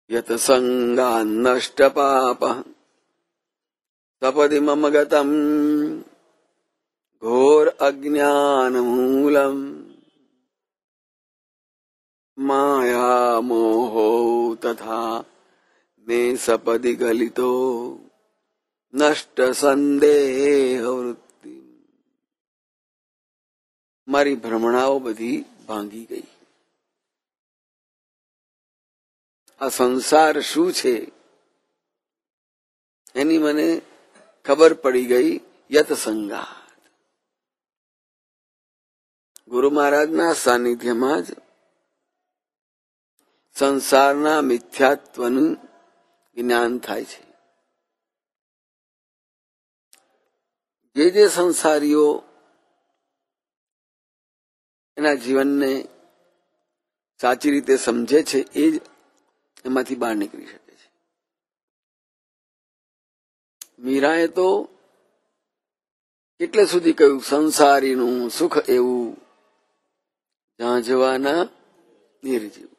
યત સંગાન નષ્ટ પાપ સપદિ મમ ગતમ ઘોર અજ્ઞાન મૂલમ માયા મોહો તથા મે સપદિ ગલિતો નષ્ટ સંદેહ વૃત્તિ. મારી ભ્રમણાઓ બધી ભાંગી ગઈ. આ સંસાર શું છે એની મને ખબર પડી ગઈ. યત સંગાત. ગુરુ મહારાજના સાનિધ્યમાં જ સંસારના મિથ્યાત્વનું જ્ઞાન થાય છે. જે સંસારીઓ એના જીવનને સાચી રીતે સમજે છે એ જ એમાંથી બહાર નીકળી શકે છે. મીરાએ તો એટલે સુધી કહ્યું, સંસારીનું સુખ એવું ઝાંઝવાના નિર્જીવ.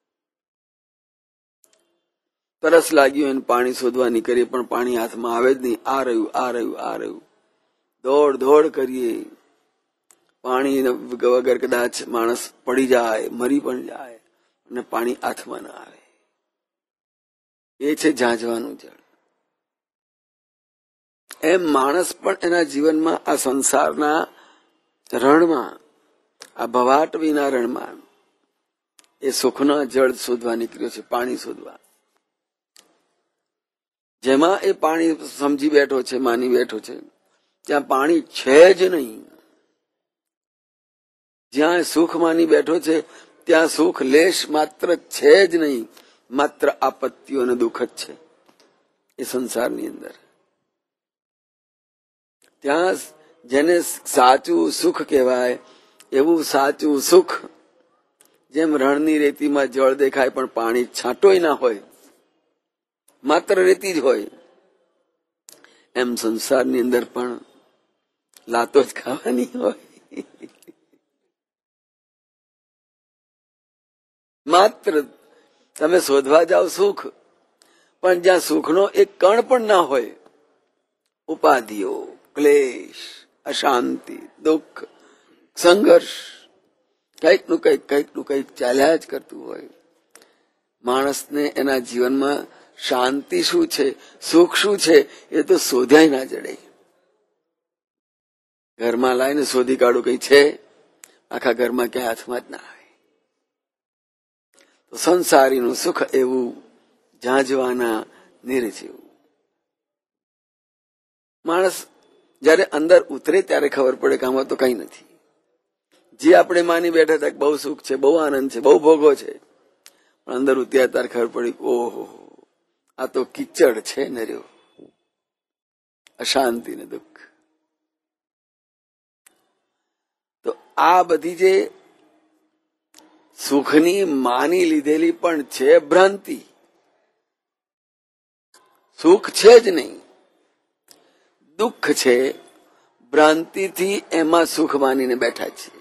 તરસ લાગ્યું એને પાણી શોધવા નીકળીએ પણ પાણી હાથમાં આવે જ નહીં. આ રહ્યું, આ રહ્યું, આ રહ્યું. દોડ દોડ કરીએ. પાણી વગર કદાચ માણસ પડી જાય, મરી પણ જાય અને પાણી હાથમાં ના આવે. એ છે ઝાંઝવાનું જળ. એમ માણસ પણ એના જીવનમાં આ સંસારના રણમાં, આ ભવાટ વિના રણમાં એ સુખના જળ શોધવા નીકળ્યો છે, પાણી શોધવા. જેમાં એ પાણી સમજી બેઠો છે, માની બેઠો છે, ત્યાં પાણી છે જ નહીં. જ્યાં સુખ માની બેઠો છે ત્યાં સુખ લેશ માત્ર છે જ નહીં, માત્ર આપત્તિઓ અને દુઃખ જ છે એ સંસારની અંદર. ત્યાં જેને સાચું સુખ કહેવાય એવું સાચું સુખ, જેમ રણની રેતીમાં જળ દેખાય પણ પાણી છાંટોય ના હોય, માત્ર રેતી જ હોય, એમ સંસારની અંદર પણ લાતો જ ખાવાની હોય. માત્ર તમે શોધવા જાઓ સુખ, પણ જ્યાં સુખનો એક કણ પણ ના હોય, ઉપાધિઓ, ક્લેશ, અશાંતિ, દુઃખ, સંઘર્ષ, કંઈક નું કંઈક ચાલ્યા જ કરતું હોય. માણસને એના જીવનમાં શાંતિ શું છે, સુખ શું છે એ તો શોધ્યાય ના જડે. ઘરમાં લાવીને શોધી કાઢું કઈ છે, આખા ઘરમાં ક્યાંય હાથમાં જ ના આવે. તો સંસારીનું સુખ એવું ઝાંઝવાના નિર્જીવ. માણસ જયારે અંદર ઉતરે ત્યારે ખબર પડે કે આમાં તો કઈ નથી. જે આપણે માની બેઠા હતા બહુ સુખ છે, બહુ આનંદ છે, બહુ ભોગો છે, પણ અંદર ઉતર્યા ત્યારે ખબર પડી, ઓહો, આ તો કિચડ છે ને રહ્યો, અશાંતિ ને દુઃખ. તો આ બધી જે સુખની માની લીધેલી પણ છે ભ્રાંતિ. સુખ છે જ નહીં, દુઃખ છે. ભ્રાંતિથી એમાં સુખ માનીને બેઠા છે.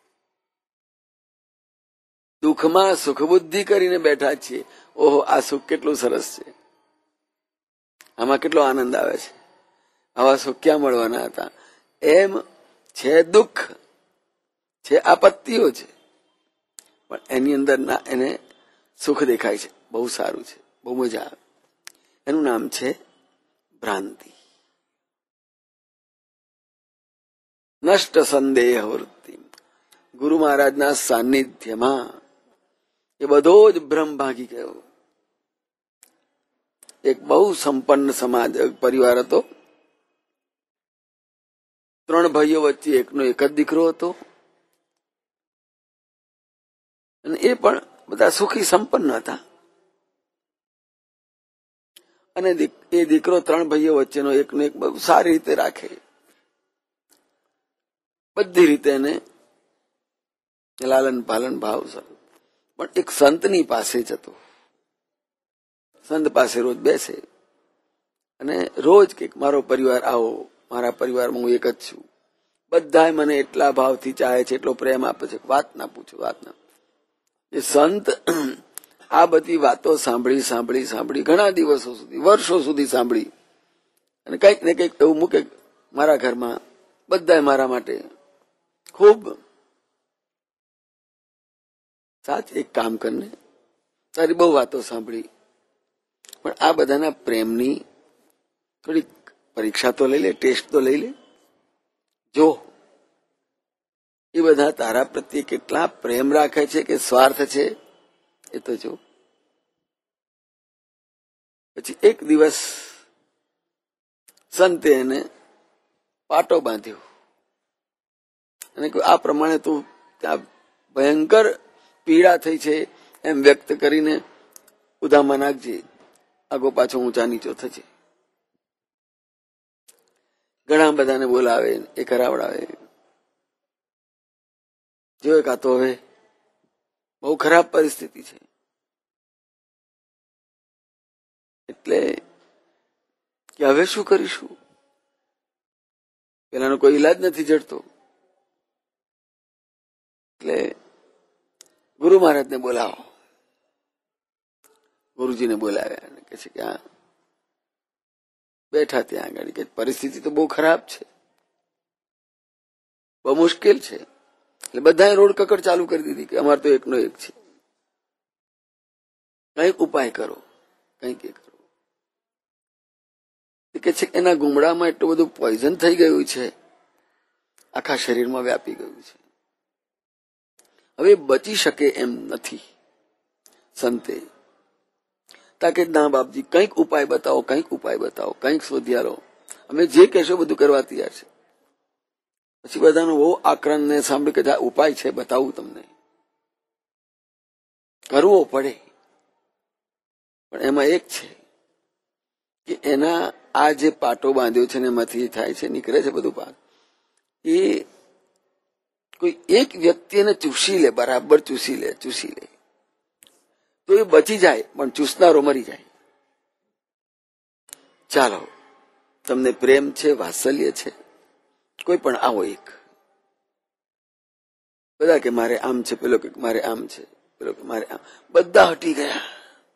દુઃખમાં સુખ બુદ્ધિ કરીને બેઠા છીએ. ઓહો, આ સુખ કેટલું સરસ છે, આમાં કેટલો આનંદ આવે છે, આવા સુખ ક્યાં મળવાના હતા. એમ છે દુઃખ, છે આપત્તિઓ છે, પણ એની અંદર ના એને સુખ દેખાય છે, બહુ સારું છે, બહુ મજા આવે. એનું નામ છે ભ્રાંતિ. નષ્ટ સંદેહ વૃત્તિ. ગુરુ મહારાજના સાનિધ્યમાં એ બધો જ ભ્રમ ભાગી ગયો. એક બહુ સંપન્ન સમાજ પરિવાર હતો. 3 ભાઈઓ વચ્ચે એકનો એક જ દીકરો હતો, અને એ પણ બધા સુખી સંપન્ન હતા. અને એ દીકરો 3 ભાઈઓ વચ્ચેનો એકનો એક બહુ સારી રીતે રાખે, બધી રીતે એને લાલન પાલન ભાવ સારું. પણ એક સંતની પાસે જ હતો. સંત પાસે રોજ બેસે અને રોજ કે મારો પરિવાર આવો, મારા પરિવારમાં હું એક જ છું, બધા મને એટલા ભાવથી ચાહે છે, એટલો પ્રેમ આપે છે, વાત ના પૂછો, વાત ના. એ સંત આ બધી વાતો સાંભળી સાંભળી સાંભળી ઘણા દિવસો સુધી, વર્ષો સુધી સાંભળી અને કંઈક ને કંઈક એવું મૂકે મારા ઘરમાં બધાએ મારા માટે ખૂબ સાચ એક કામ કરને, તારી બહુ વાતો સાંભળી, પણ આ બધાના પ્રેમની થોડી પરીક્ષા તો લઈ લે, ટેસ્ટ તો લઈ લે, જો એ બધા તારા પ્રત્યે કેટલા પ્રેમ રાખે છે કે સ્વાર્થ છે એ તો જો. પછી એક દિવસ સંતે એને પાટો બાંધ્યો અને આ પ્રમાણે તું ત્યાં ભયંકર પીડા થઈ છે એમ વ્યક્ત કરીને ઉધામાં નાખજે, આગો પાછો ઊંચા નીચો થશે. ઘણા બધાને બોલાવે, એ કરાવડાવે. જો કા તો હવે બહુ ખરાબ પરિસ્થિતિ છે, એટલે કે હવે શું કરીશું, પેલાનો કોઈ ઈલાજ નથી જડતો. એટલે ગુરુ મહારાજને બોલાવો. ગુરુજીને બોલાવ્યા અને કહે છે કે આ બેઠા ત્યાં આગળ કે પરિસ્થિતિ તો બહુ ખરાબ છે, બહુ મુશ્કેલ છે. એટલે બધાએ રોડ કકડ ચાલુ કરી દીધી કે અમારે તો એકનો એક છે, કંઈક ઉપાય કરો, કંઈક એ કરો. કે છે એના ગુમડામાં એટલું બધું પોઈઝન થઈ ગયું છે, આખા શરીરમાં વ્યાપી ગયું છે, હવે બચી શકે એમ નથી. સંતે તાકે ના બાપજી કંઈક ઉપાય બતાવો, કંઈક ઉપાય બતાવો, કંઈક શોધી લો, અમે જે કહેશો બધું કરવા તૈયાર છે. પછી બધાનો બહુ આક્રંદ ને સાંભળ્યું કે આ ઉપાય છે, બતાવું તમને, કરવો પડે. પણ એમાં એક છે કે એના આ જે પાટો બાંધ્યો છે ને એમાંથી થાય છે, નીકળે છે બધું પાક, એ કોઈ એક વ્યક્તિ એને ચૂસી લે, બરાબર ચૂસી લે તો એ બચી જાય, પણ ચૂસનારો મરી જાય. ચાલો, તમને પ્રેમ છે, વાત્સલ્ય છે, કોઈ પણ આવો એક. બધા કે મારે આમ છે, પેલો કે મારે આમ છે, પેલો કે મારે આમ, બધા હટી ગયા,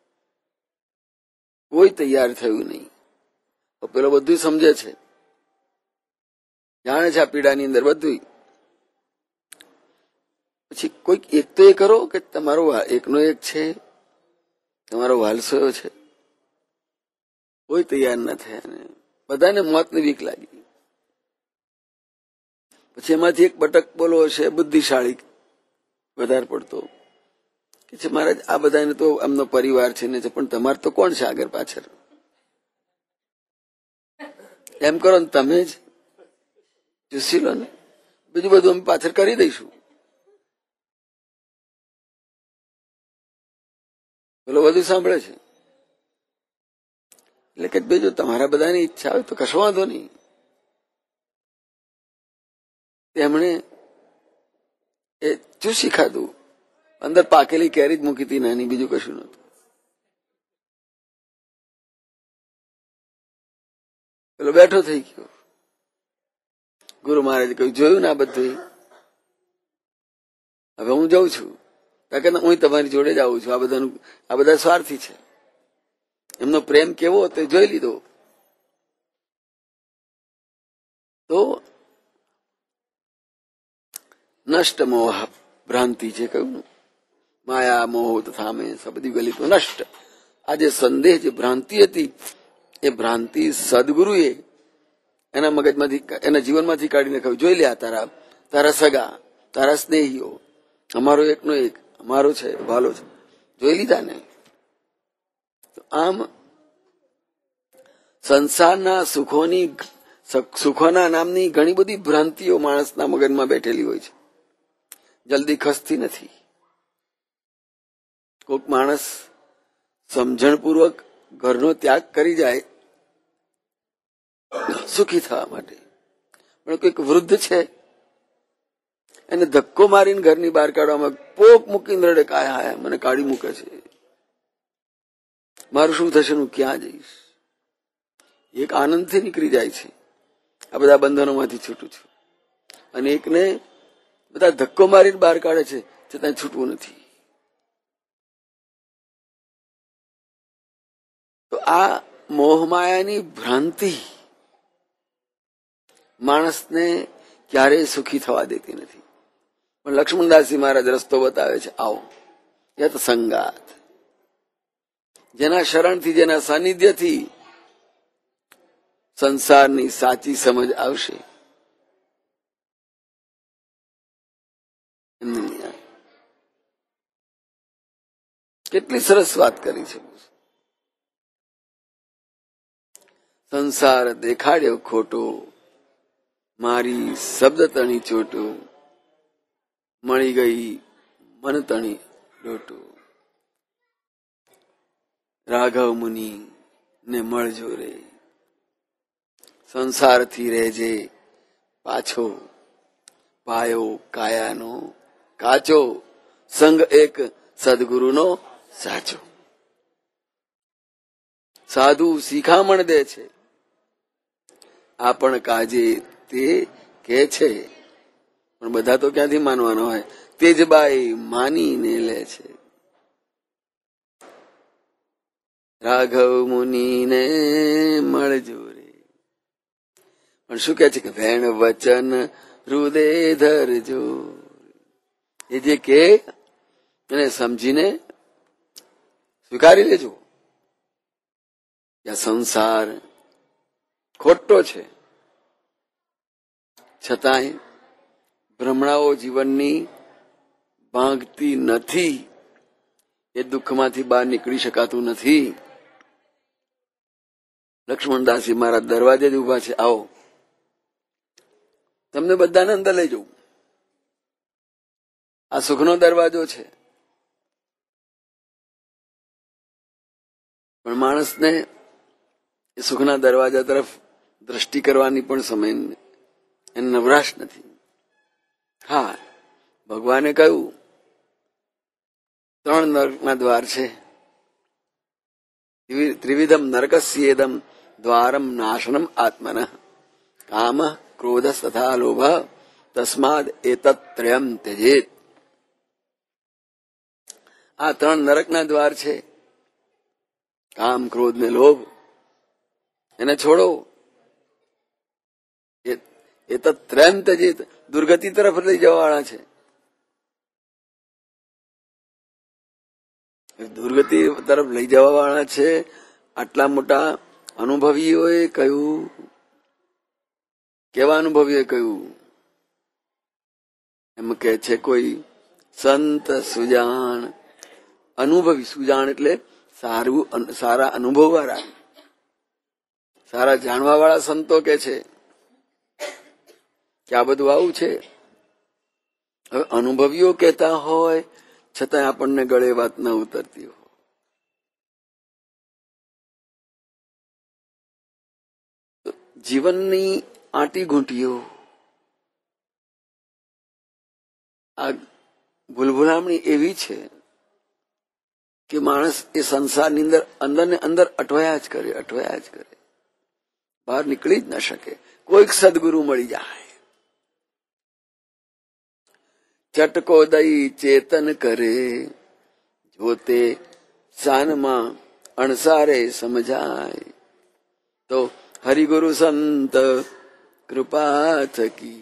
કોઈ તૈયાર થયું નહીં. પેલો બધું સમજે છે, જાણે છે આ પીડાની અંદર બધું. પછી કોઈક એક તો એ કરો કે તમારો એકનો એક છે, તમારો વાલસોયો છે. કોઈ તૈયાર ન થયા, બધાને મોતની બીક લાગી. પછી એમાંથી એક બટક બોલો હશે બુદ્ધિશાળી વધારે પડતો, કે છે મહારાજ આ બધાને તો એમનો પરિવાર છે ને, પણ તમારે તો કોણ છે આગળ પાછળ, એમ કરો ને તમે જ ચૂસી લો ને, બીજું બધું અમે પાછળ કરી દઈશું. પેલો બધું સાંભળે છે, એટલે કે બીજું તમારા બધાની ઈચ્છા હોય તો કશો વાંધો નહીં. તેમણે એ ચૂસી ખાધું, અંદર પાકેલી કેરી જ મૂકી હતી નાની, બીજું કશું નતું. પેલો બેઠો થઈ ગયો. ગુરુ મહારાજે કહ્યું જોયું ને આ બધું, હવે હું જાઉં છું, હું તમારી જોડે જ આવું છું. આ બધા સ્વાર્થી છે, એમનો પ્રેમ કેવો તે જોઈ લીધો. તો નષ્ટ મોહ ભ્રાંતિ છે કહ્યું, માયા મોહ તથા મેં બધી ગલી તો નષ્ટ. આ જે સંદેહ, જે ભ્રાંતિ હતી, એ ભ્રાંતિ સદગુરુએ એના મગજમાંથી, એના જીવનમાંથી કાઢીને કહ્યું જોઈ લે, તારા સગા, તારા સ્નેહીઓ, અમારો એકનો એક, અમારો છે, ભાલો છે, જોઈ લીધા ને. આમ સંસારના સુખોના નામની ઘણી બધી ભ્રાંતિઓ માણસના મગજમાં બેઠેલી હોય છે, જલ્દી ખસતી નથી. કોઈક માણસ સમજણપૂર્વક ઘરનો ત્યાગ કરી જાય સુખી થવા માટે, પણ કોઈક વૃદ્ધ છે એને ધક્કો મારીને ઘરની બહાર કાઢવામાં પોક મૂકીને રડે, કાયા મને કાઢી મૂકે છે, મારું શું થશે, હું ક્યાં જઈશ. એક આનંદથી નીકળી જાય છે, આ બધા બંધનોમાંથી છૂટું છું, અને એકને બધા ધક્કો મારીને બહાર કાઢે છે છતાં છૂટવું નથી. તો આ મોહમાયાની ભ્રાંતિ માણસને ક્યારેય સુખી થવા દેતી નથી. પણ લક્ષ્મણદાસજી મહારાજ રસ્તો બતાવે છે. આવો યત સંગાત, જેના શરણથી, જેના સાનિધ્યથી સંસારની સાચી સમજ આવશે. કેટલી સરસ વાત કરી છે. સંસાર દેખાડ્યો ખોટો, મારી શબ્દ તણી ચોટો, મળી ગઈ મન તણી ડોટો. રાઘવ મુનિ ને મળજો રે, સંસારથી રહેજે પાછો, પાયો કાયાનો કાચો, સંગ એક સદગુરુનો સાચો. સાધુ શિખામણ દે છે, આપણ કાજે તે કે છે, પણ બધા તો ક્યાંથી માનવાનો હોય? તેજબાઈ માનીને લે છે. રાઘવ મુનિને મળજો રે, પણ શું કે છે કે ભેણ વચન હૃદય ધરજો. એ જે કે એને સમજીને સ્વીકારી લેજો. આ સંસાર ખોટો છે, છતાંય ભ્રમણાઓ જીવનની ભાંગતી નથી. એ દુઃખમાંથી બહાર નીકળી શકાતું નથી. લક્ષ્મણદાસજી મહારાજ દરવાજે જ ઉભા છે. આવો, તમને બધાને અંદર લઈ જવું. આ સુખનો દરવાજો છે. પણ માણસને એ સુખના દરવાજા તરફ દ્રષ્ટિ કરવાની પણ સમય એને નવરાશ નથી. હા, ભગવાને કહ્યું 3 નરકના દ્વાર છે. ત્રિવિધમ નરકસ્યેદમ દ્વારમ નાશનમ આત્મન કામ ક્રોધ તથા લોભ તસ્માદ એતત્રયમ ત્યજેત. આ 3 નરકના દ્વાર છે. કામ, ક્રોધ ને લોભ, એને છોડો. એતત્રયમ ત્યજેત, દુર્ગતિ તરફ લઈ જવા વાળા છે. દુર્ગતિ તરફ લઈ જવા વાળા છે. આટલા મોટા અનુભવીઓએ કહ્યું. કેવા અનુભવીએ કહ્યું? એમ કે છે કોઈ સંત સુજાણ, અનુભવી. સુજાણ એટલે સારા અનુભવ વાળા, સારા જાણવા વાળા સંતો કે છે કે આ બધું આવું છે. હવે અનુભવીઓ કહેતા હોય છતાં આપણને ગળે વાત ન ઉતરતી હોય. જીવનની આંટી ઘૂંટીઓ, આ ભૂલભુલામણી એવી છે કે માણસ એ સંસારની અંદર ને અંદર અટવાયા જ કરે, બહાર નીકળી જ ન શકે. કોઈક સદગુરુ મળી જાય, ચટકો દઈ ચેતન કરે, જોતે શાનમાં અણસારે સમજાય, તો હરિગુરુ સંત કૃપા થકી.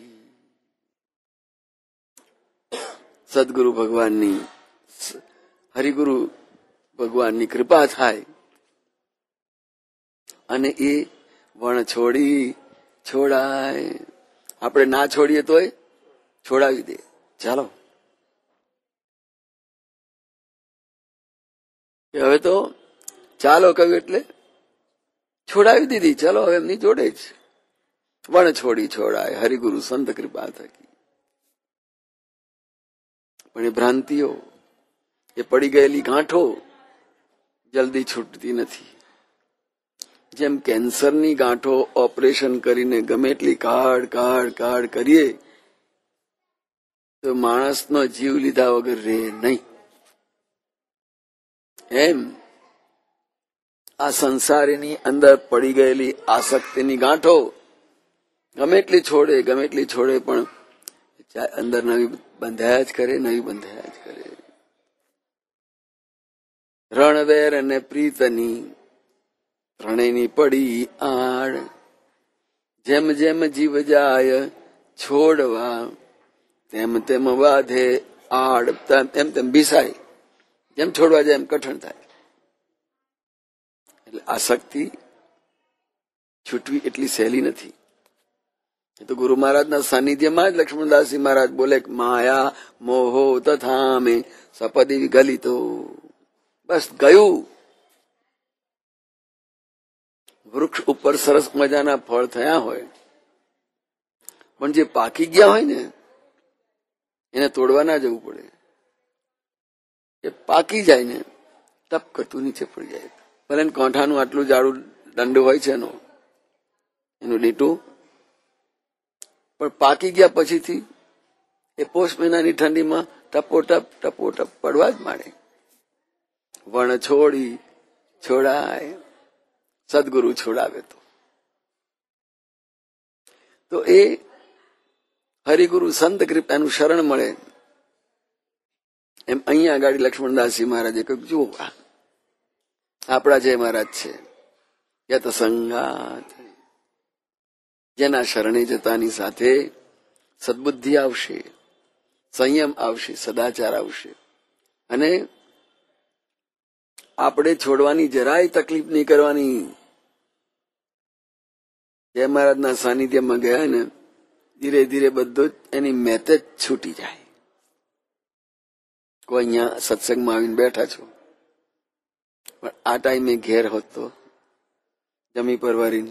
સદગુરુ ભગવાનની, હરિગુરુ ભગવાનની કૃપા થાય અને એ વણ છોડાય. આપણે ના છોડીએ તોય છોડાવી દે. ચાલો, હવે તો ચાલો કહ્યું એટલે છોડાવી દીધી. ચાલો હવે એમની જોડે જ વણ છોડાય હરિગુરુ સંત કૃપા થકી. પણ એ ભ્રાંતિઓ, એ પડી ગયેલી ગાંઠો જલ્દી છૂટતી નથી. જેમ કેન્સરની ગાંઠો ઓપરેશન કરીને ગમે એટલી કાઢ કરીએ તો માણસનો જીવ લીધા વગર રહે નહીં. એમ આ સંસારીની અંદર પડી ગયેલી આસક્તિની ગાંઠો ગમે એટલી છોડે પણ અંદર નવી બંધાયા જ કરે. રણવેર અને પ્રીતની ત્રણેયની પડી આડ, જેમ જેમ જીવ જાય છોડવા, તેમ તેમ વાધે આડ, એમ તેમ ભીસાય, જેમ છોડવા જાય એમ કઠણ થાય. એટલે આસક્તિ છૂટવી એટલી સહેલી નથી. એ તો ગુરુ મહારાજના સાનિધ્યમાં જ લક્ષ્મણદાસજી મહારાજ બોલે માયા મોહો તથા મે સપદી ગલિતો. બસ ગયું. વૃક્ષ ઉપર સરસ મજાના ફળ થયા હોય, પણ જે પાકી ગયા હોય ને એને તોડવા ના જવું પડે. એ પાકી જાય ને તપ કરતું નીચે પડી જાય. ભલે કોઠાનું આટલું જાડું દંડ હોય છે એનું લીટું, પણ પાકી ગયા પછીથી એ પોષ મહિનાની ઠંડીમાં ટપોટપ પડવા જ માંડે. વણ છોડી છોડાય, સદગુરુ છોડાવે તો એ હરિગુરુ સંત કૃપાનું શરણ મળે. એમ અહીંયા આગળ લક્ષ્મણદાસજી મહારાજે કહ્યું, જુઓ આપણા જે મહારાજ છે યત સંગાત, જેના શરણે જતાની સાથે સદબુદ્ધિ આવશે, સંયમ આવશે, સદાચાર આવશે, અને આપણે છોડવાની જરાય તકલીફ નહીં કરવાની. જય મહારાજના સાનિધ્યમાં ગયા ને ધીરે ધીરે બધું એની મેતે જ છૂટી જાય. કોઈ અહીંયા સત્સંગમાં આવીને બેઠા છો, પણ આ ટાઈમે ઘેર હોત તો જમી પરવારીને,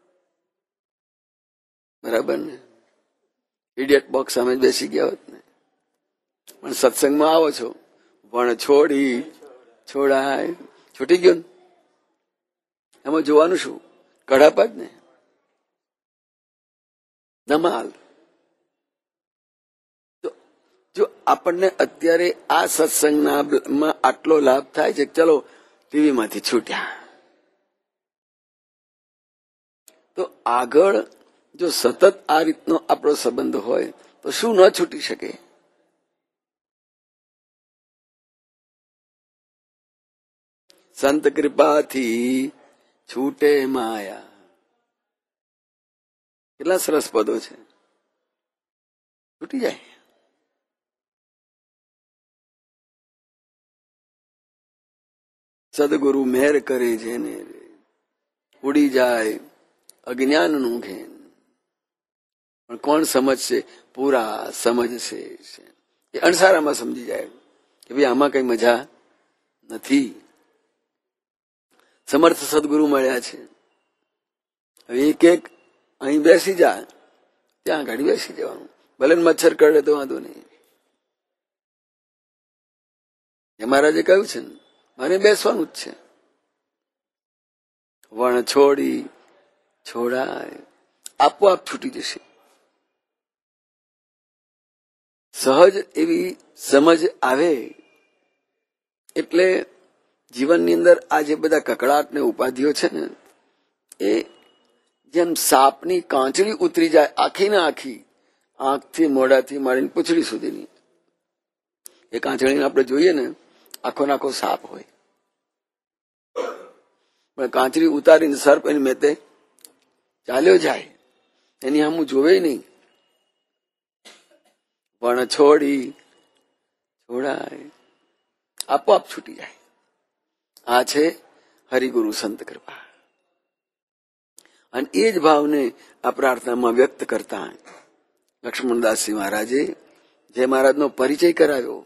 બરાબર ને, ઇડિયટ બોક્સ સામે બેસી ગયા હોત ને. પણ સત્સંગમાં આવો છો, વણ છોડી છોડાય, છૂટી ગયો ને. એમાં જોવાનું શું? કડાપા જ ને, ધમાલ. તો જો આપણને અત્યારે આ સત્સંગના આટલો લાભ થાય છે, ચલો ટીવી માંથી છૂટ્યા, તો આગળ જો સતત આ રીતનો આપણો સંબંધ હોય તો શું ન છૂટી શકે? સંત કૃપાથી છૂટે માયા. કેટલા સરસ પદો છે. છૂટી જાય. સદગુરુ મહેર કરે જેને, ઉડી જાય અજ્ઞાનનું ઘેન. પણ કોણ સમજશે? પૂરા સમજશે. એ અણસારામાં સમજી જાય કે ભાઈ આમાં કઈ મજા નથી. સમર્થ સદગુરુ મળ્યા છે. હવે એક એક અહીં બેસી જાય, ત્યાં આગળ બેસી જવાનું. ભલે મચ્છર કરડે તો વાંધો નહીં. એ મહારાજે કહ્યું છે ને, મારે બેસવાનું જ છે. વણ છોડી છોડાય, આપોઆપ છૂટી જશે. સહજ એવી સમજ આવે એટલે જીવનની અંદર આ જે બધા કકડાટ ને ઉપાધિઓ છે ને, એ જેમ સાપની કાંચળી ઉતરી જાય, આખી ને આખી, આંખથી મોઢાથી માંડીને પૂંછડી સુધીની. એ કાંચળીને આપણે જોઈએ ને, આખો નાખો સાપ હોય, પણ કાંચળી ઉતારીને સર્પ એની મેતે ચાલ્યો જાય, એની સામું જોવે નહીં. પણ છોડી છોડાય, આપોઆપ છૂટી જાય. આ છે હરિગુરુ સંત કૃપા. અને એ જ ભાવને આ પ્રાર્થનામાં વ્યક્ત કરતા લક્ષ્મણદાસજી મહારાજે જે મહારાજનો પરિચય કરાવ્યો.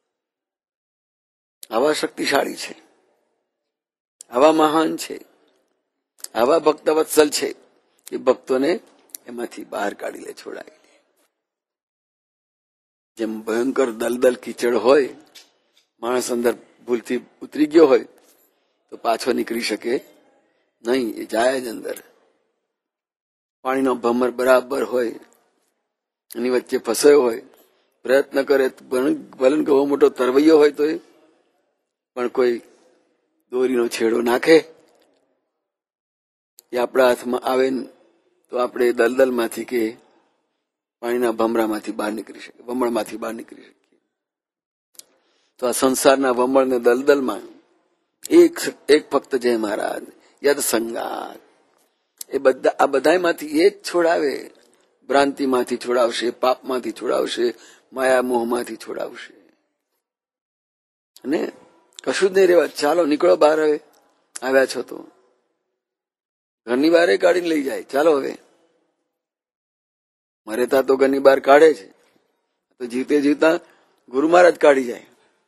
આવા શક્તિશાળી છે, આવા મહાન છે, આવા ભક્તવત્સલ છે કે ભક્તોને એમાંથી બહાર કાઢી લે, છોડાવી લે. જેમ ભયંકર દલદલ કીચડ હોય, માણસ અંદર ભૂલથી ઉતરી ગયો હોય તો પાછો નીકળી શકે નહીં, એ જાય જ અંદર. પાણીનો ભમર બરાબર હોય, એની વચ્ચે ફસાયો હોય, પ્રયત્ન કરે, ભલે ગવો મોટો તરવૈયો હોય તો પણ કોઈ દોરીનો છેડો નાખે, એ આપણા હાથમાં આવે તો આપણે દલદલમાંથી કે પાણીના ભમરામાંથી બહાર નીકળી શકીએ, વમળમાંથી બહાર નીકળી શકીએ. તો આ સંસારના વમળ ને દલદલમાં એક ફક્ત જય મહારાજ, યદ સંગાત. એ બધા આ બધામાંથી એ જ છોડાવે. ભ્રાંતિમાંથી છોડાવશે, પાપમાંથી છોડાવશે, માયા મોહમાંથી છોડાવશે. અને કશું જ નહીં રહેવા. ચાલો નીકળો બહાર, હવે આવ્યા છો તો ઘરની બહાર કાઢીને લઈ જાય. ચાલો હવે મરેતા તો ઘરની બહાર કાઢે છે, તો જીવતે જીવતા ગુરુ મહારાજ કાઢી જાય.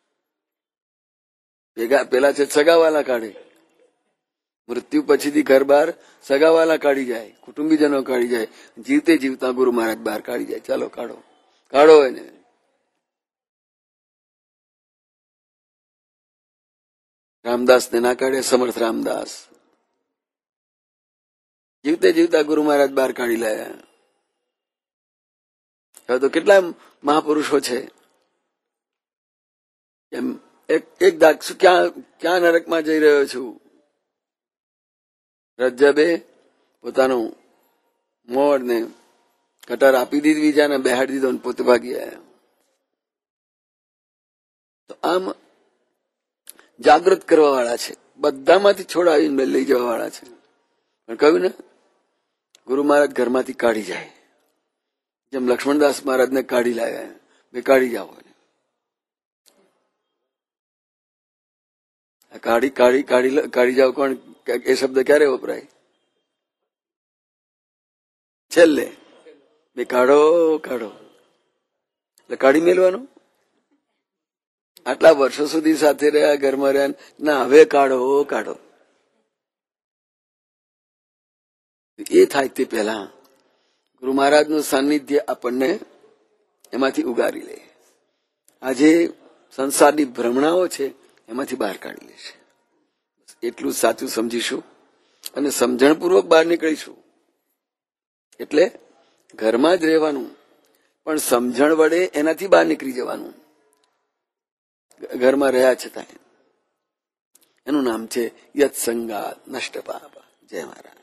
ભેગા પેલા છે સગાવાલા કાઢે, મૃત્યુ પછીથી ઘર બહાર સગાવાલા કાઢી જાય, કુટુંબીજનો કાઢી જાય, જીવતે જીવતા ગુરુ મહારાજ બહાર કાઢી જાય. ચાલો કાઢો, કાઢો એને. રામદાસ ને ના કાઢે, સમર્થ રામદાસ જીવતે જીવતા ગુરુ મહારાજ બહાર કાઢી લાયા. હવે તો કેટલા મહાપુરુષો છે. એમ એક દાક્ષુ ક્યાં નરકમાં જઈ રહ્યો છું. રજ્જબે પોતાનું મોઢ ને કટાર આપી દીધી, બીજાને બેહાડી દીધો, પોતે ભાગી આવ્યા. તો આમ જાગૃત કરવા વાળા છે, બધામાંથી છોડાવીને લઈ જવા વાળા છે. પણ કહ્યું ને, ગુરુ મહારાજ ઘરમાંથી કાઢી જાય, જેમ લક્ષ્મણદાસ મહારાજને કાઢી લાવ્યા. બે કાઢી જાઓ. કાઢી જાઓ કોણ? એ શબ્દ ક્યારે વપરાય? છેલ્લે. બે કાઢો કાઢો એટલે કાઢી મેલવાનું. આટલા વર્ષો સુધી સાથે રહ્યા, ઘરમાં રહ્યા, ના હવે કાઢો કાઢો. એ થાય તે પહેલા ગુરુ મહારાજનું સાનિધ્ય આપણને એમાંથી ઉગારી લે. આજે સંસારની ભ્રમણાઓ છે એમાંથી બહાર કાઢી લે છે. એટલું સાચું સમજીશું અને સમજણપૂર્વક બહાર નીકળીશું. એટલે ઘરમાં જ રહેવાનું, પણ સમજણ વડે એનાથી બહાર નીકળી જવાનું. ઘરમાં રહ્યા છતાં એનું નામ છે યત સંગાત નષ્ટ પાપ. જય મહારાજ.